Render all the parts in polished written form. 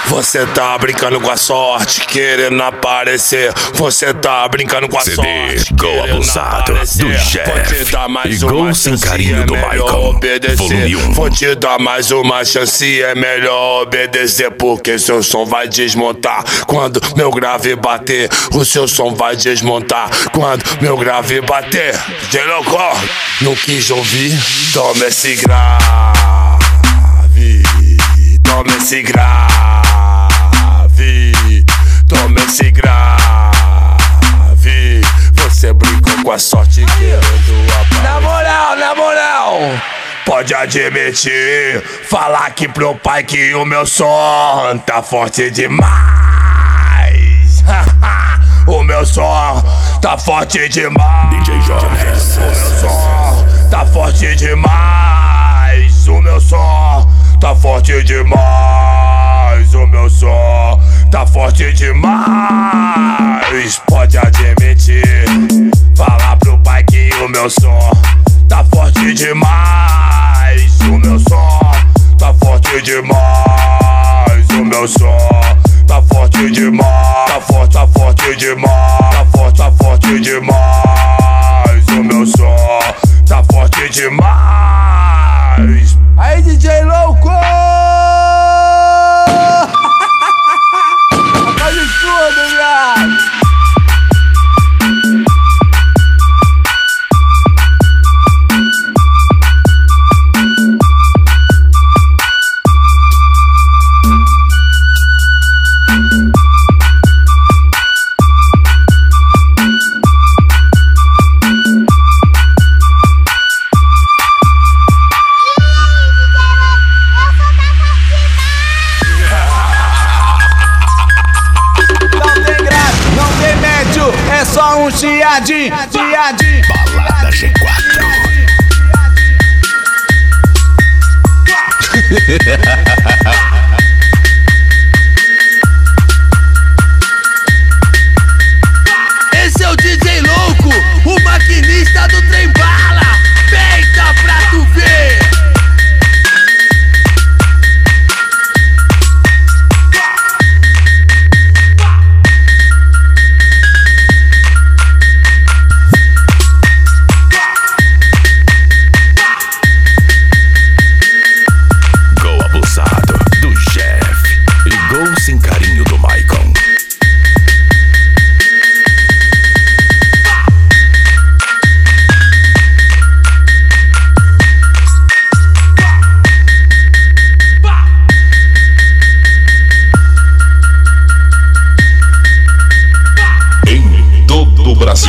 Você tá brincando com a sorte, querendo aparecer. Você tá brincando com a CD sorte, Gol Abusado do Jeff e Gol Sem Carinho do Maicon, volume 1. Vou te dar mais uma chance, é melhor obedecer, porque seu som vai desmontar quando meu grave bater. O seu som vai desmontar quando meu grave bater. DJ Louco, não quis ouvir, toma esse grave, toma esse grave, toma esse grave. Você brincou com a sorte querendo aparecer. Na moral, pode admitir, falar aqui pro pai que o meu som tá forte demais. O meu som tá forte demais. DJ Jones. O meu som tá forte demais. O meu som tá forte demais. O meu som tá forte demais. Pode admitir, falar pro pai que o meu som tá forte demais. O meu som tá forte demais. O meu som tá forte demais. Tá forte demais. Tá forte demais. O meu som tá forte demais. Aí, DJ Louco! Faz tudo, viado! É só um chiadinho. Balada G4. Esse é o DJ Louco, o maquinista do trem bala. Feita pra tu ver. Gol Abusado do Jeff e Gol Sem Carinho do Maicon. Em todo o Brasil.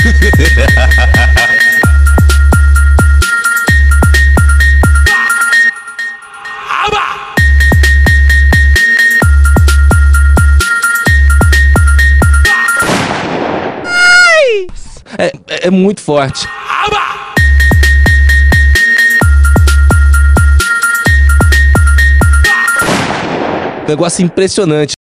É muito forte. Negócio impressionante.